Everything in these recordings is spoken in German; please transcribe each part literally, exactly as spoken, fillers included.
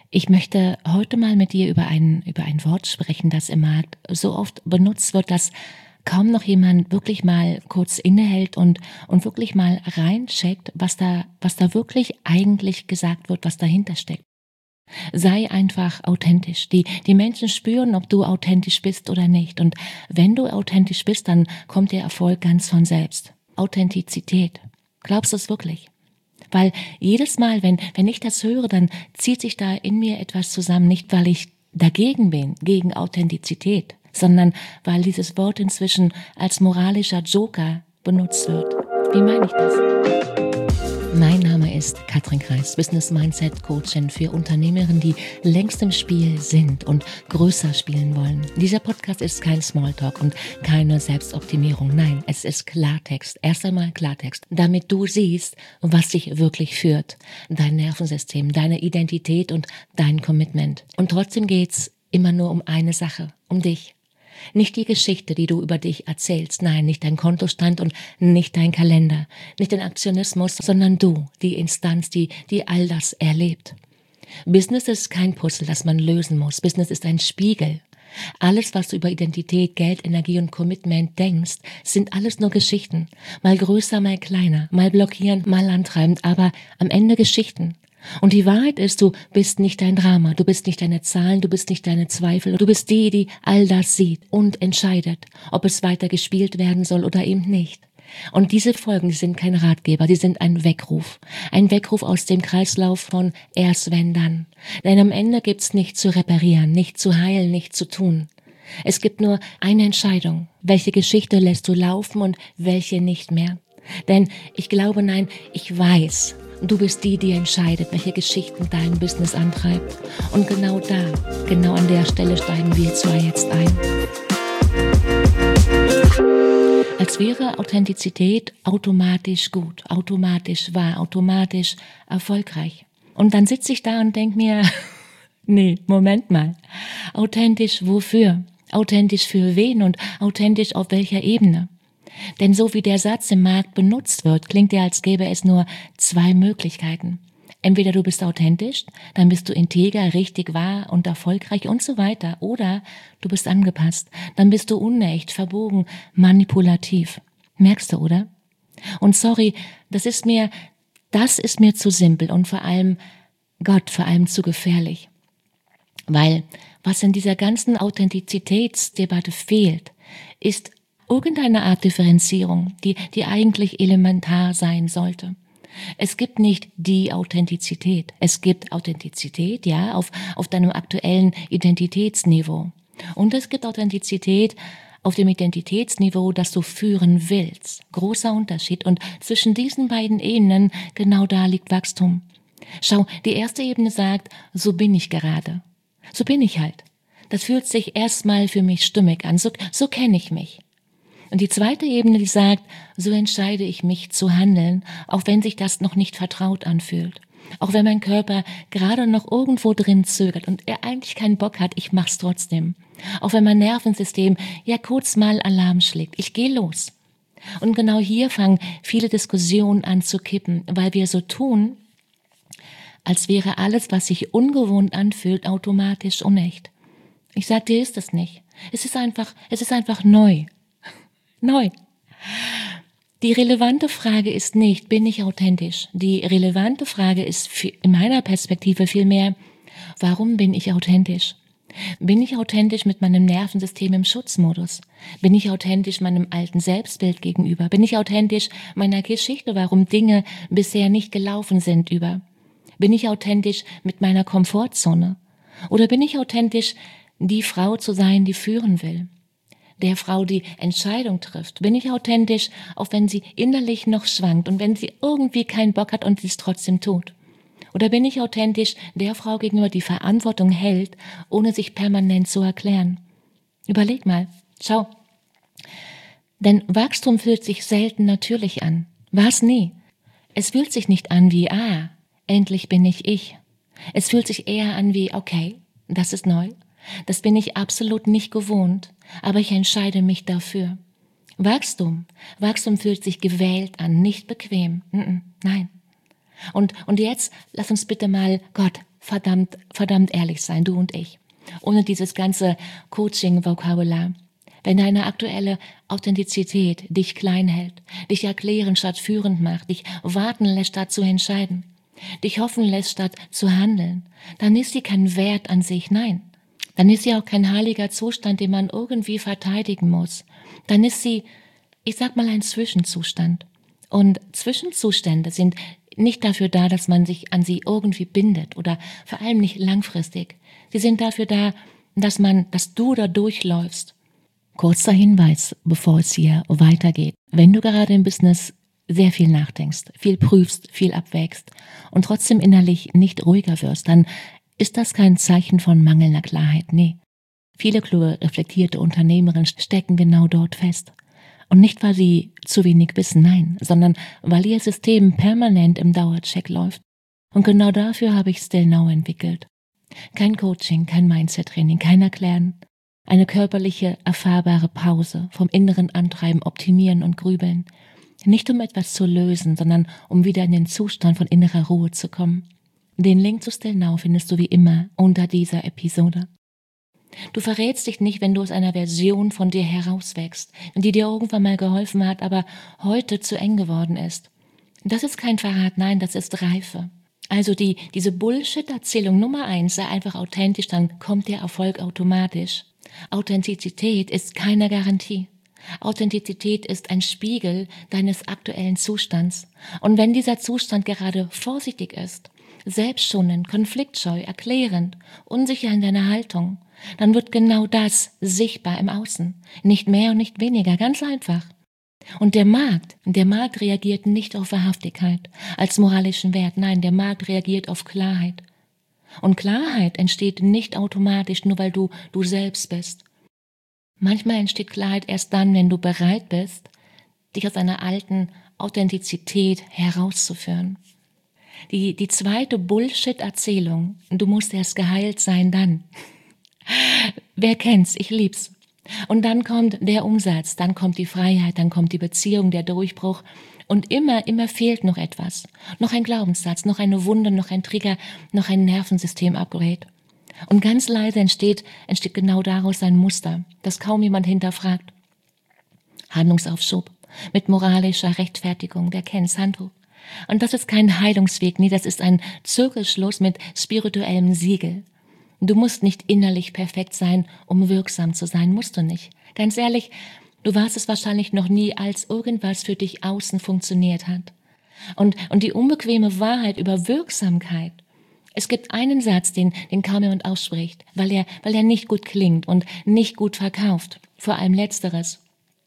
Ich möchte heute mal mit dir über ein, über ein Wort sprechen, das im Markt so oft benutzt wird, dass kaum noch jemand wirklich mal kurz innehält und, und wirklich mal reincheckt, was da, was da wirklich eigentlich gesagt wird, was dahinter steckt. Sei einfach authentisch. Die, die Menschen spüren, ob du authentisch bist oder nicht. Und wenn du authentisch bist, dann kommt der Erfolg ganz von selbst. Authentizität. Glaubst du es wirklich? Weil jedes Mal, wenn, wenn ich das höre, dann zieht sich da in mir etwas zusammen. Nicht, weil ich dagegen bin, gegen Authentizität, sondern weil dieses Wort inzwischen als moralischer Joker benutzt wird. Wie meine ich das? Mein Name ist Katrin Kreis, Business Mindset Coachin für Unternehmerinnen, die längst im Spiel sind und größer spielen wollen. Dieser Podcast ist kein Smalltalk und keine Selbstoptimierung. Nein, es ist Klartext. Erst einmal Klartext, damit du siehst, was dich wirklich führt. Dein Nervensystem, deine Identität und dein Commitment. Und trotzdem geht's immer nur um eine Sache, um dich. Nicht die Geschichte, die du über dich erzählst, nein, nicht dein Kontostand und nicht dein Kalender, nicht dein Aktionismus, sondern du, die Instanz, die, die all das erlebt. Business ist kein Puzzle, das man lösen muss. Business ist ein Spiegel. Alles, was du über Identität, Geld, Energie und Commitment denkst, sind alles nur Geschichten. Mal größer, mal kleiner, mal blockierend, mal antreibend, aber am Ende Geschichten. Und die Wahrheit ist, du bist nicht dein Drama, du bist nicht deine Zahlen, du bist nicht deine Zweifel, du bist die, die all das sieht und entscheidet, ob es weiter gespielt werden soll oder eben nicht. Und diese Folgen, die sind kein Ratgeber, die sind ein Weckruf. Ein Weckruf aus dem Kreislauf von erst wenn dann. Denn am Ende gibt's nichts zu reparieren, nichts zu heilen, nichts zu tun. Es gibt nur eine Entscheidung. Welche Geschichte lässt du laufen und welche nicht mehr? Denn ich glaube, nein, ich weiß, du bist die, die entscheidet, welche Geschichten dein Business antreibt. Und genau da, genau an der Stelle steigen wir zwar jetzt ein. Als wäre Authentizität automatisch gut, automatisch wahr, automatisch erfolgreich. Und dann sitze ich da und denke mir, nee, Moment mal, authentisch wofür? Authentisch für wen und authentisch auf welcher Ebene? Denn so wie der Satz im Markt benutzt wird, klingt er, als gäbe es nur zwei Möglichkeiten. Entweder du bist authentisch, dann bist du integer, richtig, wahr und erfolgreich und so weiter. Oder du bist angepasst, dann bist du unecht, verbogen, manipulativ. Merkst du, oder? Und sorry, das ist mir, das ist mir zu simpel und vor allem, Gott, vor allem zu gefährlich. Weil was in dieser ganzen Authentizitätsdebatte fehlt, ist irgendeine Art Differenzierung, die, die eigentlich elementar sein sollte. Es gibt nicht die Authentizität. Es gibt Authentizität, ja, auf, auf deinem aktuellen Identitätsniveau. Und es gibt Authentizität auf dem Identitätsniveau, das du führen willst. Großer Unterschied. Und zwischen diesen beiden Ebenen, genau da liegt Wachstum. Schau, die erste Ebene sagt, so bin ich gerade. So bin ich halt. Das fühlt sich erstmal für mich stimmig an. So, so kenne ich mich. Und die zweite Ebene, die sagt, so entscheide ich mich zu handeln, auch wenn sich das noch nicht vertraut anfühlt. Auch wenn mein Körper gerade noch irgendwo drin zögert und er eigentlich keinen Bock hat, ich mach's trotzdem. Auch wenn mein Nervensystem ja kurz mal Alarm schlägt. Ich gehe los. Und genau hier fangen viele Diskussionen an zu kippen, weil wir so tun, als wäre alles, was sich ungewohnt anfühlt, automatisch unecht. Ich sag dir, ist es nicht. Es ist einfach, es ist einfach neu. Neu. Die relevante Frage ist nicht, bin ich authentisch? Die relevante Frage ist in meiner Perspektive vielmehr, warum bin ich authentisch? Bin ich authentisch mit meinem Nervensystem im Schutzmodus? Bin ich authentisch meinem alten Selbstbild gegenüber? Bin ich authentisch meiner Geschichte, warum Dinge bisher nicht gelaufen sind, über? Bin ich authentisch mit meiner Komfortzone? Oder bin ich authentisch, die Frau zu sein, die führen will? Der Frau, die Entscheidung trifft? Bin ich authentisch, auch wenn sie innerlich noch schwankt und wenn sie irgendwie keinen Bock hat und sie es trotzdem tut? Oder bin ich authentisch der Frau gegenüber, die Verantwortung hält, ohne sich permanent zu erklären? Überleg mal, schau. Denn Wachstum fühlt sich selten natürlich an. War's nie. Es fühlt sich nicht an wie, ah, endlich bin ich ich. Es fühlt sich eher an wie, okay, das ist neu. Das bin ich absolut nicht gewohnt, aber ich entscheide mich dafür. Wachstum, Wachstum fühlt sich gewählt an, nicht bequem. Nein. Und, und jetzt lass uns bitte mal, Gott, verdammt, verdammt ehrlich sein, du und ich. Ohne dieses ganze Coaching-Vokabular. Wenn deine aktuelle Authentizität dich klein hält, dich erklären statt führend macht, dich warten lässt statt zu entscheiden, dich hoffen lässt statt zu handeln, dann ist sie kein Wert an sich, nein. Dann ist sie auch kein heiliger Zustand, den man irgendwie verteidigen muss. Dann ist sie, ich sag mal, ein Zwischenzustand. Und Zwischenzustände sind nicht dafür da, dass man sich an sie irgendwie bindet oder vor allem nicht langfristig. Sie sind dafür da, dass man, dass du da durchläufst. Kurzer Hinweis, bevor es hier weitergeht. Wenn du gerade im Business sehr viel nachdenkst, viel prüfst, viel abwägst und trotzdem innerlich nicht ruhiger wirst, dann ist das kein Zeichen von mangelnder Klarheit, nee. Viele kluge, reflektierte Unternehmerinnen stecken genau dort fest. Und nicht, weil sie zu wenig wissen, nein, sondern weil ihr System permanent im Dauercheck läuft. Und genau dafür habe ich Still Now entwickelt. Kein Coaching, kein Mindset-Training, kein Erklären. Eine körperliche, erfahrbare Pause vom inneren Antreiben, Optimieren und Grübeln. Nicht um etwas zu lösen, sondern um wieder in den Zustand von innerer Ruhe zu kommen. Den Link zu Still Now findest du wie immer unter dieser Episode. Du verrätst dich nicht, wenn du aus einer Version von dir herauswächst, die dir irgendwann mal geholfen hat, aber heute zu eng geworden ist. Das ist kein Verrat, nein, das ist Reife. Also die, diese Bullshit-Erzählung Nummer eins, sei einfach authentisch, dann kommt der Erfolg automatisch. Authentizität ist keine Garantie. Authentizität ist ein Spiegel deines aktuellen Zustands. Und wenn dieser Zustand gerade vorsichtig ist, selbstschonend, konfliktscheu, erklärend, unsicher in deiner Haltung, dann wird genau das sichtbar im Außen. Nicht mehr und nicht weniger, ganz einfach. Und der Markt, der Markt reagiert nicht auf Wahrhaftigkeit als moralischen Wert, nein, der Markt reagiert auf Klarheit. Und Klarheit entsteht nicht automatisch, nur weil du du selbst bist. Manchmal entsteht Klarheit erst dann, wenn du bereit bist, dich aus einer alten Authentizität herauszuführen. Die, die zweite Bullshit-Erzählung, du musst erst geheilt sein, dann. Wer kennt's? Ich lieb's. Und dann kommt der Umsatz, dann kommt die Freiheit, dann kommt die Beziehung, der Durchbruch. Und immer, immer fehlt noch etwas. Noch ein Glaubenssatz, noch eine Wunde, noch ein Trigger, noch ein Nervensystem-Upgrade. Und ganz leise entsteht, entsteht genau daraus ein Muster, das kaum jemand hinterfragt. Handlungsaufschub mit moralischer Rechtfertigung, der kennt's, Handtuch. Und das ist kein Heilungsweg, nee, das ist ein Zirkelschluss mit spirituellem Siegel. Du musst nicht innerlich perfekt sein, um wirksam zu sein, musst du nicht. Ganz ehrlich, du warst es wahrscheinlich noch nie, als irgendwas für dich außen funktioniert hat. Und, und die unbequeme Wahrheit über Wirksamkeit, es gibt einen Satz, den, den kaum jemand ausspricht, weil er, weil er nicht gut klingt und nicht gut verkauft, vor allem Letzteres.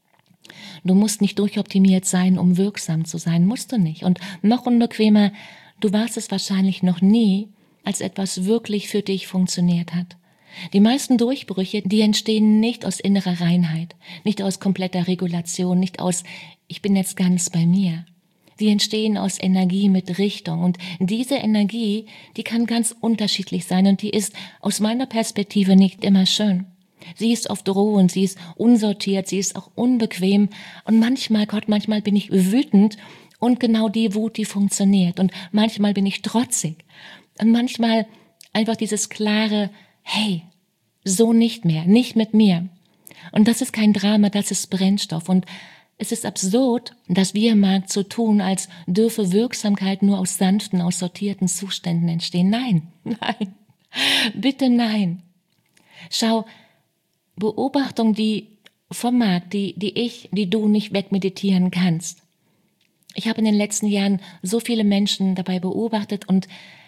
Du musst nicht durchoptimiert sein, um wirksam zu sein, musst du nicht. Und noch unbequemer, du warst es wahrscheinlich noch nie, als etwas wirklich für dich funktioniert hat. Die meisten Durchbrüche, die entstehen nicht aus innerer Reinheit, nicht aus kompletter Regulation, nicht aus, ich bin jetzt ganz bei mir. Die entstehen aus Energie mit Richtung. Und diese Energie, die kann ganz unterschiedlich sein und die ist aus meiner Perspektive nicht immer schön. Sie ist oft drohend, sie ist unsortiert, sie ist auch unbequem. Und manchmal, Gott, manchmal bin ich wütend und genau die Wut, die funktioniert. Und manchmal bin ich trotzig. Und manchmal einfach dieses klare, hey, so nicht mehr, nicht mit mir. Und das ist kein Drama, das ist Brennstoff. Und es ist absurd, dass wir im Markt so tun, als dürfe Wirksamkeit nur aus sanften, aus sortierten Zuständen entstehen. Nein, nein, bitte nein. Schau, Beobachtung, die vom Markt, die, die ich, die du nicht wegmeditieren kannst. Ich habe in den letzten Jahren so viele Menschen dabei beobachtet und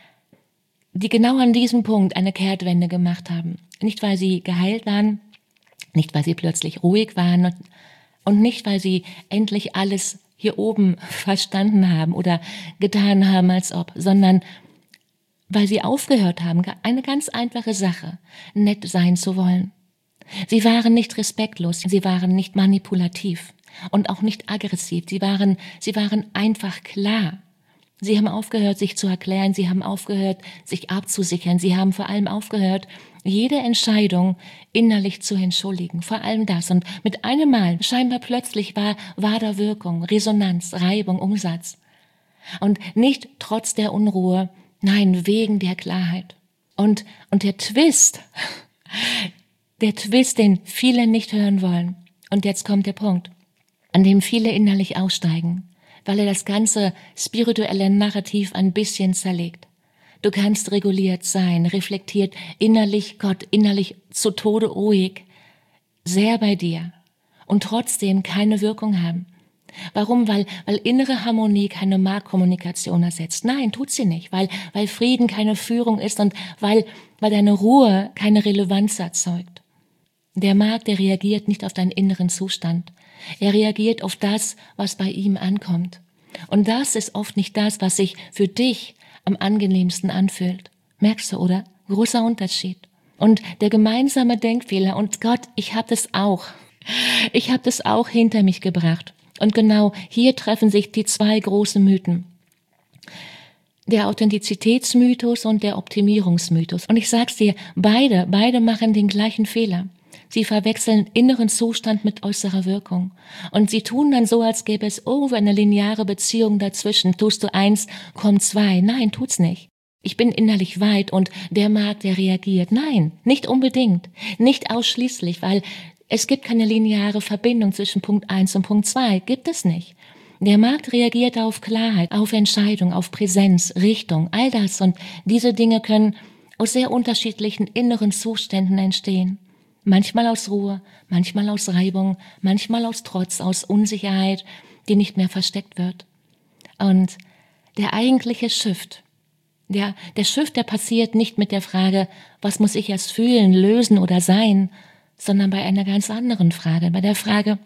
die genau an diesem Punkt eine Kehrtwende gemacht haben. Nicht, weil sie geheilt waren, nicht, weil sie plötzlich ruhig waren und, und nicht, weil sie endlich alles hier oben verstanden haben oder getan haben, als ob, sondern weil sie aufgehört haben, eine ganz einfache Sache, nett sein zu wollen. Sie waren nicht respektlos, sie waren nicht manipulativ und auch nicht aggressiv, sie waren, sie waren einfach klar. Sie haben aufgehört, sich zu erklären, sie haben aufgehört, sich abzusichern, sie haben vor allem aufgehört, jede Entscheidung innerlich zu entschuldigen, vor allem das. Und mit einem Mal, scheinbar plötzlich war, war da Wirkung, Resonanz, Reibung, Umsatz. Und nicht trotz der Unruhe, Nein, wegen der Klarheit. Und, und der Twist, der Twist, den viele nicht hören wollen. Und jetzt kommt der Punkt, an dem viele innerlich aussteigen, weil er das ganze spirituelle Narrativ ein bisschen zerlegt. Du kannst reguliert sein, reflektiert, innerlich Gott, innerlich zu Tode ruhig, sehr bei dir und trotzdem keine Wirkung haben. Warum? Weil, weil innere Harmonie keine Marktkommunikation ersetzt. Nein, tut sie nicht, weil, weil Frieden keine Führung ist und weil, weil deine Ruhe keine Relevanz erzeugt. Der Markt, der reagiert nicht auf deinen inneren Zustand. Er reagiert auf das, was bei ihm ankommt. Und das ist oft nicht das, was sich für dich am angenehmsten anfühlt. Merkst du, oder? Großer Unterschied. Und der gemeinsame Denkfehler, und Gott, ich habe das auch. Ich habe das auch hinter mich gebracht. Und genau hier treffen sich die zwei großen Mythen. Der Authentizitätsmythos und der Optimierungsmythos. Und ich sag's dir, beide, beide machen den gleichen Fehler. Sie verwechseln inneren Zustand mit äußerer Wirkung. Und sie tun dann so, als gäbe es irgendwo eine lineare Beziehung dazwischen. Tust du eins, kommt zwei. Nein, tut's nicht. Ich bin innerlich weit und der Markt, der reagiert. Nein, nicht unbedingt. Nicht ausschließlich, weil es gibt keine lineare Verbindung zwischen Punkt eins und Punkt zwei. Gibt es nicht. Der Markt reagiert auf Klarheit, auf Entscheidung, auf Präsenz, Richtung, all das. Und diese Dinge können aus sehr unterschiedlichen inneren Zuständen entstehen. Manchmal aus Ruhe, manchmal aus Reibung, manchmal aus Trotz, aus Unsicherheit, die nicht mehr versteckt wird. Und der eigentliche Shift, der, der Shift, der passiert nicht mit der Frage, was muss ich erst fühlen, lösen oder sein, sondern bei einer ganz anderen Frage, bei der Frage,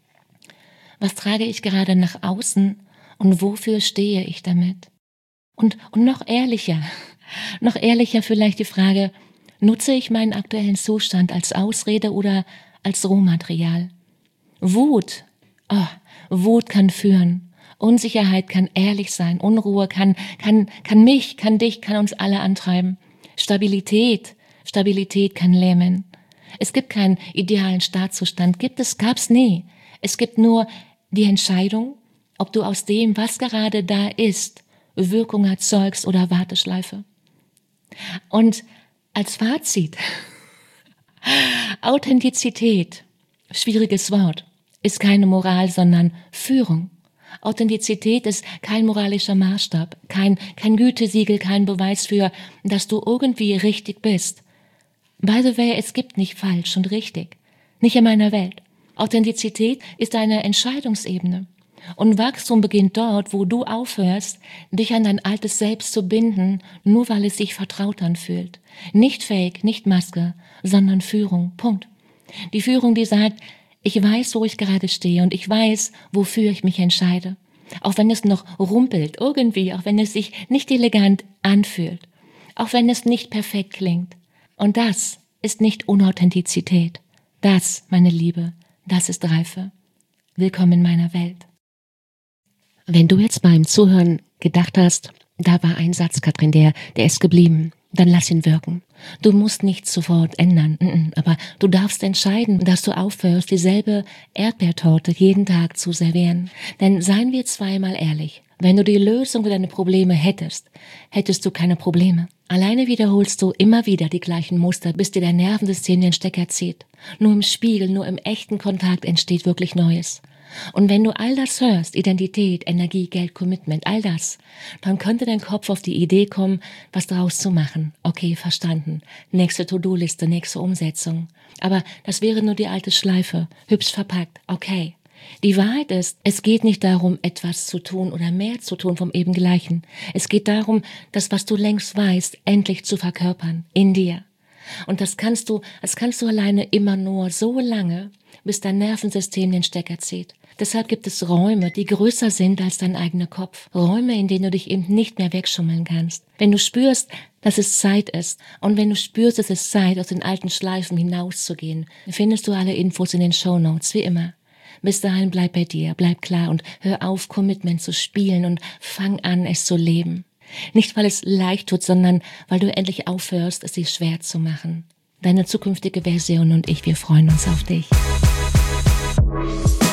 was trage ich gerade nach außen und wofür stehe ich damit? Und, und noch ehrlicher, noch ehrlicher vielleicht die Frage, nutze ich meinen aktuellen Zustand als Ausrede oder als Rohmaterial? Wut, oh, Wut kann führen. Unsicherheit kann ehrlich sein. Unruhe kann, kann, kann mich, kann dich, kann uns alle antreiben. Stabilität, Stabilität kann lähmen. Es gibt keinen idealen Startzustand. Gibt es, gab's nie. Es gibt nur die Entscheidung, ob du aus dem, was gerade da ist, Wirkung erzeugst oder Warteschleife. Und als Fazit, Authentizität, schwieriges Wort, ist keine Moral, sondern Führung. Authentizität ist kein moralischer Maßstab, kein, kein Gütesiegel, kein Beweis für, dass du irgendwie richtig bist. By the way, es gibt nicht falsch und richtig, nicht in meiner Welt. Authentizität ist eine Entscheidungsebene. Und Wachstum beginnt dort, wo du aufhörst, dich an dein altes Selbst zu binden, nur weil es sich vertraut anfühlt. Nicht Fake, nicht Maske, sondern Führung. Punkt. Die Führung, die sagt, ich weiß, wo ich gerade stehe und ich weiß, wofür ich mich entscheide. Auch wenn es noch rumpelt, irgendwie, auch wenn es sich nicht elegant anfühlt, auch wenn es nicht perfekt klingt. Und das ist nicht Unauthentizität. Das, meine Liebe, das ist Reife. Willkommen in meiner Welt. Wenn du jetzt beim Zuhören gedacht hast, da war ein Satz, Katrin, der, der ist geblieben, dann lass ihn wirken. Du musst nichts sofort ändern, aber du darfst entscheiden, dass du aufhörst, dieselbe Erdbeertorte jeden Tag zu servieren. Denn seien wir zweimal ehrlich, wenn du die Lösung für deine Probleme hättest, hättest du keine Probleme. Alleine wiederholst du immer wieder die gleichen Muster, bis dir dein Nervensystem den Stecker zieht. Nur im Spiegel, nur im echten Kontakt entsteht wirklich Neues. Und wenn du all das hörst, Identität, Energie, Geld, Commitment, all das, dann könnte dein Kopf auf die Idee kommen, was daraus zu machen. Okay, verstanden. Nächste To-Do-Liste, nächste Umsetzung. Aber das wäre nur die alte Schleife, hübsch verpackt. Okay. Die Wahrheit ist, es geht nicht darum, etwas zu tun oder mehr zu tun vom eben Gleichen. Es geht darum, das, was du längst weißt, endlich zu verkörpern, in dir. Und das kannst du, das kannst du alleine immer nur so lange, bis dein Nervensystem den Stecker zieht. Deshalb gibt es Räume, die größer sind als dein eigener Kopf. Räume, in denen du dich eben nicht mehr wegschummeln kannst. Wenn du spürst, dass es Zeit ist und wenn du spürst, es ist Zeit, aus den alten Schleifen hinauszugehen, findest du alle Infos in den Shownotes, wie immer. Bis dahin bleib bei dir, bleib klar und hör auf, Commitment zu spielen und fang an, es zu leben. Nicht, weil es leicht tut, sondern weil du endlich aufhörst, es sich schwer zu machen. Deine zukünftige Version und ich, wir freuen uns auf dich.